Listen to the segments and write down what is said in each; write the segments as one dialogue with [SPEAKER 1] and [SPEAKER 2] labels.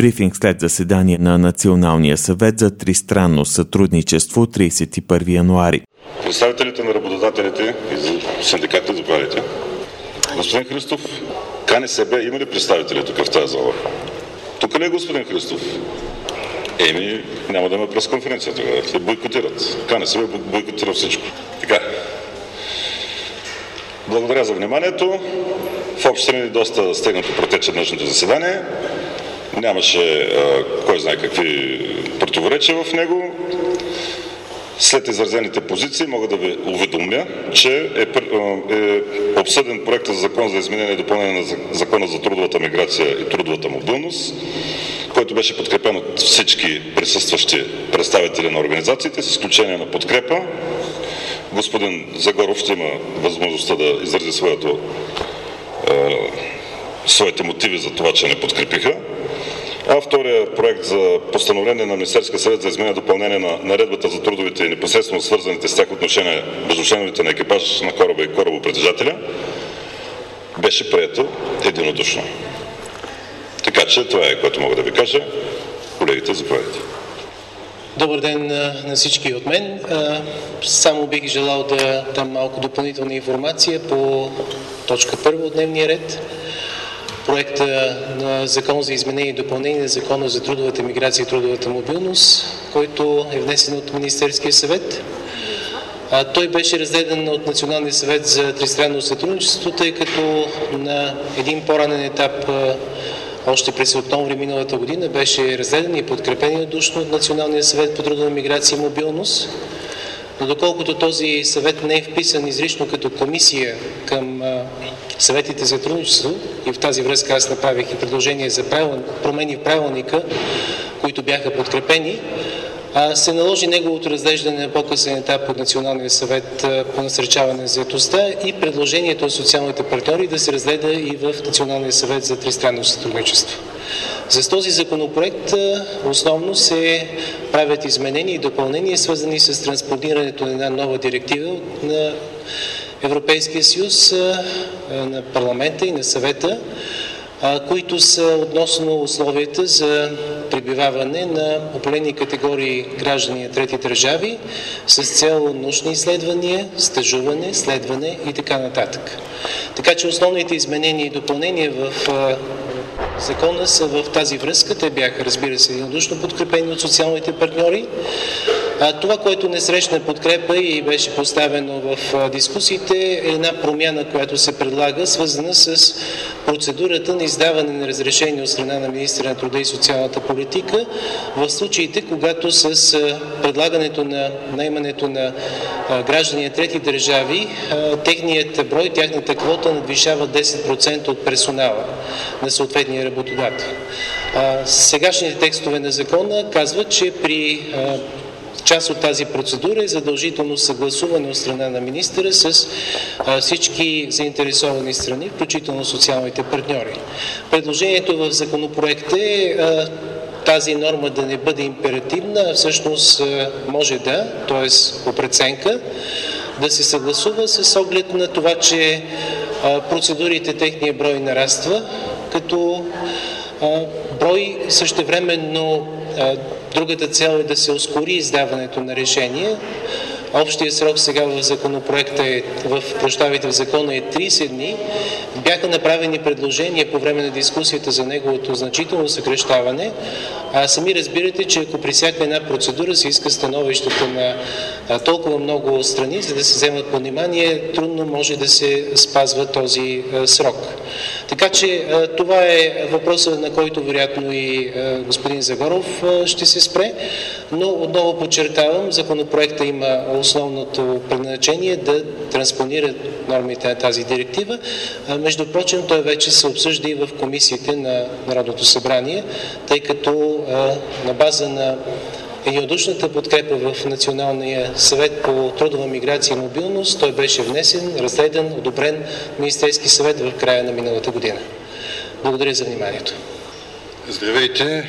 [SPEAKER 1] Брифинг след заседание на Националния съвет за тристранно сътрудничество 31 януари.
[SPEAKER 2] Представителите на работодателите и синдикатите, заповядайте. Господин Христов, КНСБ има ли представители тук в тази зала? Тук ли е господин Христов? Няма да има пресконференция тогава. Се бойкотират. КНСБ бойкотира всичко. Така. Благодаря за вниманието. В общи линии доста стегнато протече днешното заседание. Нямаше кой знае какви противоречия в него. След изразените позиции мога да ви уведомя, че е обсъден проект за закон за изменение и допълнение на Закона за трудовата миграция и трудовата мобилност, който беше подкрепен от всички присъстващи представители на организациите, с изключение на подкрепа. Господин Загоров ще има възможността да изрази своите мотиви за това, че не подкрепиха. А втория проект за постановление на Министерския съвет за изменение и допълнение на наредбата за трудовите и непосредствено свързаните с тях отношения между членовете на екипаж на кораба и корабопритежателя беше прието единодушно. Така че това е, което мога да ви кажа. Колегите, заповядайте.
[SPEAKER 3] Добър ден на всички от мен. Само бих желал да дам малко допълнителна информация по точка 1 от дневния ред. Проекта на Закон за изменение и допълнение на Закона за трудовата миграция и трудовата мобилност, който е внесен от Министерския съвет. Той беше разгледан от Националния съвет за тристранно сътрудничество, тъй като на един по-ранен етап, още през октомври миналата година, беше разгледан и подкрепен единодушно от Националния съвет по трудова миграция и мобилност. Но доколкото този съвет не е вписан изрично като комисия към съветите за сътрудничество, и в тази връзка аз направих и предложение за промени в правилника, които бяха подкрепени, се наложи неговото разглеждане на по-късен етап от Националния съвет по насърчаване на заетостта и предложението от социалните партньори да се разгледа и в Националния съвет за тристранно сътрудничество. За този законопроект основно се правят изменения и допълнения, свързани с транспонирането на една нова директива на Европейския съюз, на парламента и на съвета, които са относно условията за пребиваване на определени категории граждани на трети държави с цел научни изследвания, стажуване, следване и така нататък. Така че основните изменения и допълнения в закона са в тази връзка. Те бяха, разбира се, единодушно подкрепени от социалните партньори. Това, което не срещна подкрепа и беше поставено в дискусиите, е една промяна, която се предлага, свързана с процедурата на издаване на разрешение от страна на министъра на труда и социалната политика в случаите, когато с предлагането на наемането на граждани на трети държави, техният брой, тяхната квота надвишава 10% от персонала на съответния работодател. Сегашните текстове на закона казват, че при част от тази процедура е задължително съгласуване от страна на министъра с всички заинтересовани страни, включително социалните партньори. Предложението в законопроекта е тази норма да не бъде императивна, а всъщност може т.е. по преценка, да се съгласува с оглед на това, че процедурите, техния брой нараства, като брой същевременно другата цел е да се ускори издаването на решение. Общият срок сега в законопроекта в закона е 30 дни. Бяха направени предложения по време на дискусията за неговото значително съкращаване. Сами разбирате, че ако при всяка една процедура се иска становищата на толкова много страни, за да се вземат по внимание, трудно може да се спазва този срок. Така че това е въпросът, на който вероятно и господин Загоров ще се спре, но отново подчертавам, законопроекта има основното предназначение да транспонира нормите на тази директива. Между прочим, той вече се обсъжда и в комисиите на Народното събрание, тъй като на база на единодушната подкрепа в Националния съвет по трудова миграция и мобилност, той беше внесен, разгледан, одобрен в Министерски съвет в края на миналата година. Благодаря за вниманието.
[SPEAKER 4] Здравейте!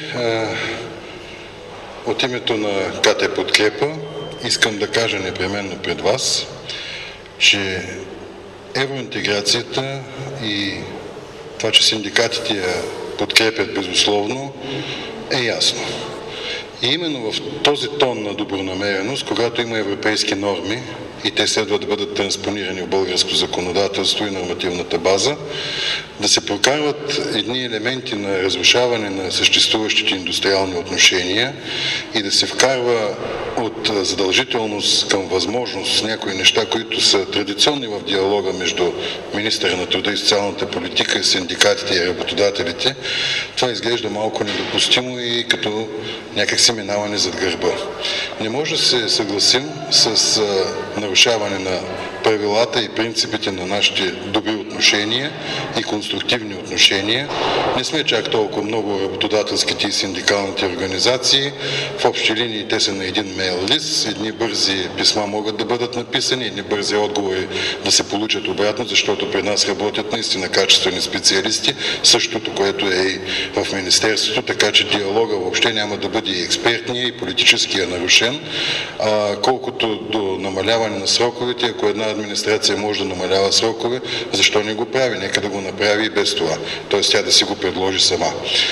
[SPEAKER 4] От името на КТ Подкрепа искам да кажа непременно пред вас, че евроинтеграцията и това, че синдикатите я подкрепят безусловно, е ясно. И именно в този тон на добронамереност, когато има европейски норми и те следва да бъдат транспонирани в българско законодателство и нормативната база, да се прокарват едни елементи на разрушаване на съществуващите индустриални отношения и да се вкарва от задължителност към възможност някои неща, които са традиционни в диалога между министъра на труда и социалната политика, синдикатите и работодателите, това изглежда малко недопустимо и като някак си минаване зад гърба. Не може да се съгласим с нарушаване на правилата и принципите на нашите добри отношения и конструктивни отношения. Не сме чак толкова много работодателските и синдикалните организации. В общи линии те са на един мейл лист. Едни бързи писма могат да бъдат написани, едни бързи отговори да се получат обратно, защото при нас работят наистина качествени специалисти, същото, което е и в Министерството, така че диалога въобще няма да бъде и експертния, и политическия нарушен. Колкото до намаляване на сроковете, ако една администрация може да намалява срокове, защо не го прави? Нека да го направи и без това. Тоест тя да си го предложи сама.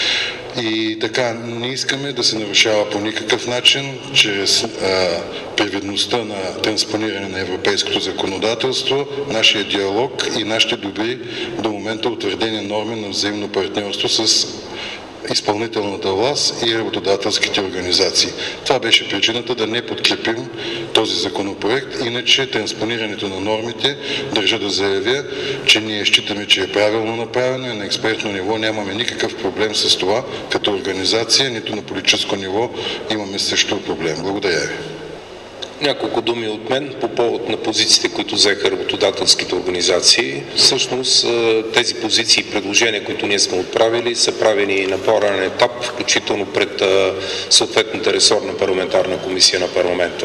[SPEAKER 4] И така, не искаме да се нарушава по никакъв начин чрез привидността на транспониране на европейското законодателство, нашия диалог и нашите добри до момента утвърдени норми на взаимно партньорство с изпълнителната власт и работодателските организации. Това беше причината да не подкрепим този законопроект. Иначе транспонирането на нормите, държа да заявя, че ние считаме, че е правилно направено и на експертно ниво нямаме никакъв проблем с това. Като организация, нито на политическо ниво имаме също проблем. Благодаря ви.
[SPEAKER 5] Няколко думи от мен по повод на позициите, които взеха работодателските организации. Всъщност тези позиции и предложения, които ние сме отправили, са правени на по-ранен етап, включително пред съответната ресорна парламентарна комисия на парламента.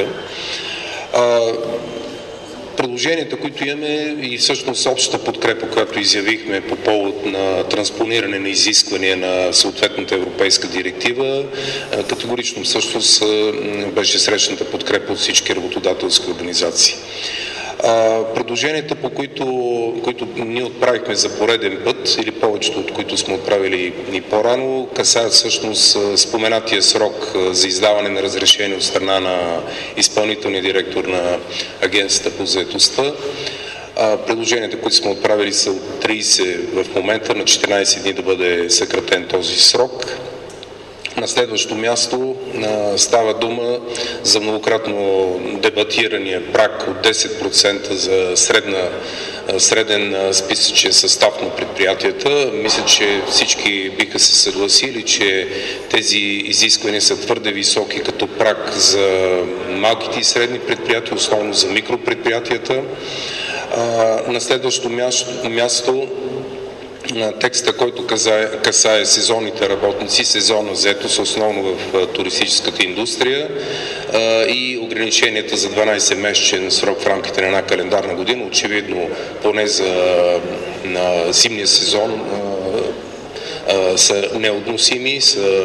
[SPEAKER 5] Предложенията, които имаме и всъщност общата подкрепа, която изявихме по повод на транспониране на изисквания на съответната европейска директива, категорично всъщност беше срещната подкрепа от всички работодателски организации. Предложенията, по които ние отправихме за пореден път, или повечето от които сме отправили и по-рано, касаят всъщност споменатия срок за издаване на разрешение от страна на изпълнителния директор на Агенцията по заетостта. Предложенията, които сме отправили, са от 30 в момента, на 14 дни да бъде съкратен този срок. На следващо място става дума за многократно дебатирания праг от 10% за среден списъчен състав на предприятията. Мисля, че всички биха се съгласили, че тези изисквания са твърде високи като праг за малките и средни предприятия, основно за микропредприятията. На следващо място текста, който касае сезонните работници, сезонна заетост, основно в туристическата индустрия и ограниченията за 12-месечен срок в рамките на една календарна година, очевидно поне за зимния сезон са неотносими,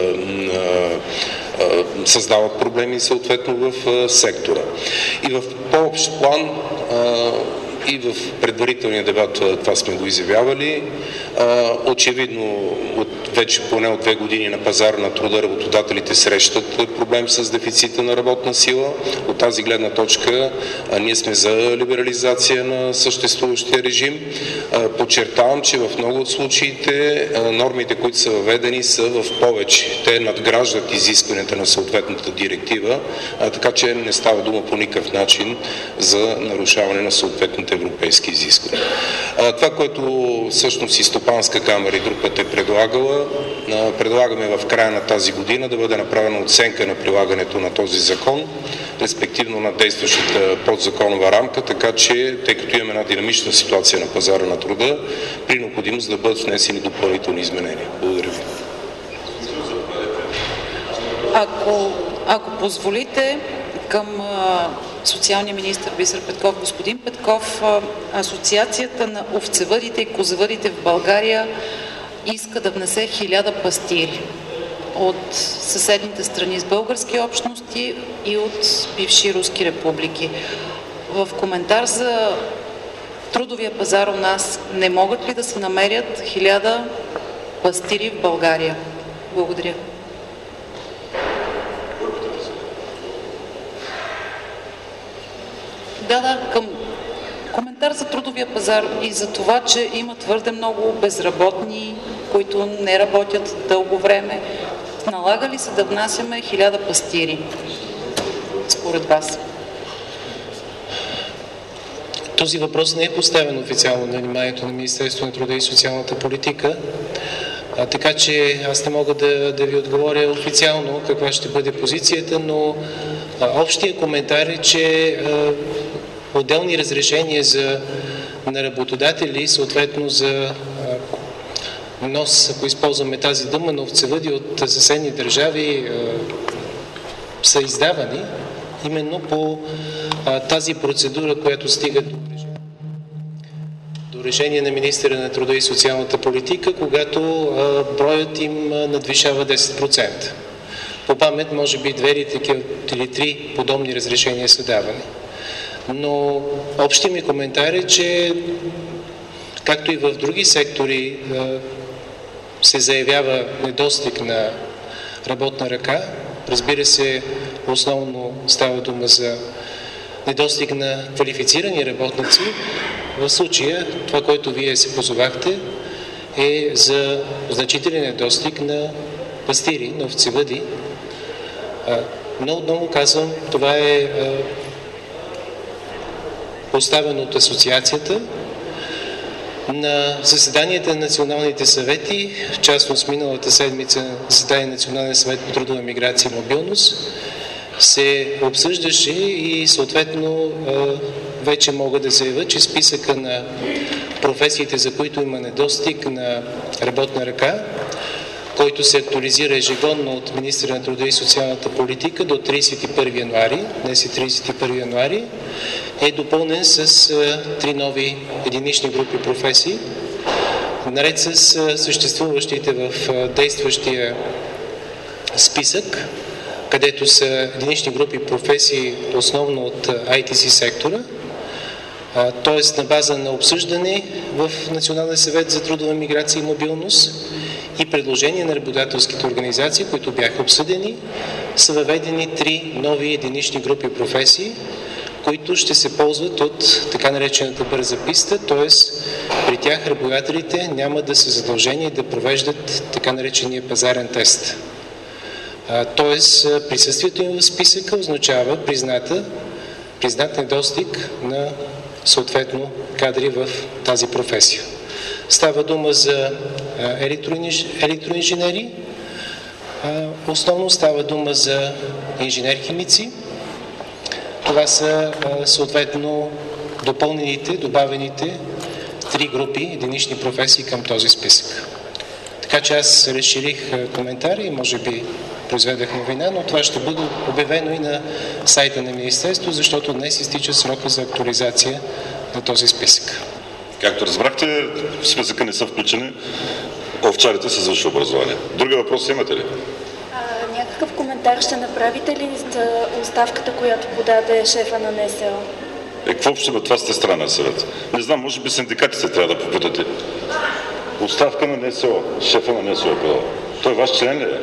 [SPEAKER 5] създават проблеми съответно в сектора. И в по-общ план и в предварителния дебат това сме го изявявали. Очевидно, вече поне от 2 години на пазара на труда работодателите срещат проблем с дефицита на работна сила. От тази гледна точка ние сме за либерализация на съществуващия режим. Подчертавам, че в много от случаите нормите, които са въведени, са в повече. Те надграждат изискванията на съответната директива, така че не става дума по никакъв начин за нарушаване на съответните европейски изисквания. Това, което всъщност и Стопанска камара и друг път е предлагала, предлагаме в края на тази година да бъде направена оценка на прилагането на този закон, респективно на действащата подзаконова рамка, така че, тъй като имаме една динамична ситуация на пазара на труда, при необходимост да бъдат внесени допълнителни изменения. Благодаря ви.
[SPEAKER 6] Ако позволите, към социалния министър Бисер Петков. Господин Петков, Асоциацията на овцевъдите и козевъдите в България иска да внесе 1000 пастири от съседните страни с български общности и от бивши руски републики. В коментар за трудовия пазар у нас, не могат ли да се намерят 1000 пастири в България? Благодаря. Към коментар за трудовия пазар и за това, че има твърде много безработни, които не работят дълго време. Налага ли се да внасяме 1000 пастири, според вас?
[SPEAKER 3] Този въпрос не е поставен официално на вниманието на Министерството на труда и социалната политика, така че аз не мога да ви отговоря официално каква ще бъде позицията, но общия коментар е, че отделни разрешения на работодатели, съответно за внос, ако използваме тази дума, на овцевъди от съседни държави, са издавани именно по тази процедура, която стига до решение на министъра на труда и социалната политика, когато броят им надвишава 10%. По памет, може би 2 или 3 подобни разрешения са давани. Но общият ми коментар е, че както и в други сектори се заявява недостиг на работна ръка, разбира се, основно става дума за недостиг на квалифицирани работници. В случая, това, което вие се позовахте, е за значителен недостиг на пастири, на овцевъди. Но отново казвам, това е поставено от асоциацията. На заседанията на националните съвети, в частност миналата седмица заседание на Националния съвет по трудова миграция и мобилност, се обсъждаше и съответно вече мога да заявя, че списъка на професиите, за които има недостиг на работна ръка, който се актуализира ежегодно от министъра на труда и социалната политика до 31 януари, днес е 31 януари, е допълнен с 3 нови единични групи професии, наред с съществуващите в действащия списък, където са единични групи професии основно от ITC сектора, т.е. на база на обсъждане в Националния съвет за трудова миграция и мобилност и предложения на работодателските организации, които бяха обсъдени, са въведени 3 нови единични групи професии, които ще се ползват от така наречената бърза писта, т.е. при тях работодателите няма да са задължени да провеждат така наречения пазарен тест. Т.е. присъствието им в списъка означава признат недостиг на съответно кадри в тази професия. Става дума за електроинженери, основно става дума за инженер-химици. Това са съответно добавените 3 групи единични професии към този списък. Така че аз разширих коментари и може би произведах новина, но това ще бъде обявено и на сайта на Министерството, защото днес изтича срока за актуализация на този списък.
[SPEAKER 2] Както разбрахте, в списъка не са включени овчарите с висше образование. Други въпроси имате ли?
[SPEAKER 7] Някакъв коментар ще направите ли за оставката, която подаде шефа на НСО?
[SPEAKER 2] Какво ще бъде това сте страна съвет? Не знам, може би синдикатите трябва да попитате. Оставка на НСО, шефа на НСО е подал. Той ваш член ли е?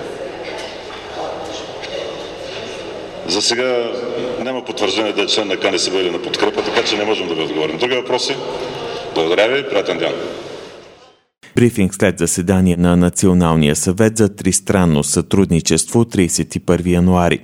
[SPEAKER 2] За сега няма потвърждение да е член на КНСБ или на подкрепа, така че не можем да ви отговорим. Други въпроси? Благодаря ви, приятен ден.
[SPEAKER 1] Брифинг след заседание на Националния съвет за тристранно сътрудничество 31 януари.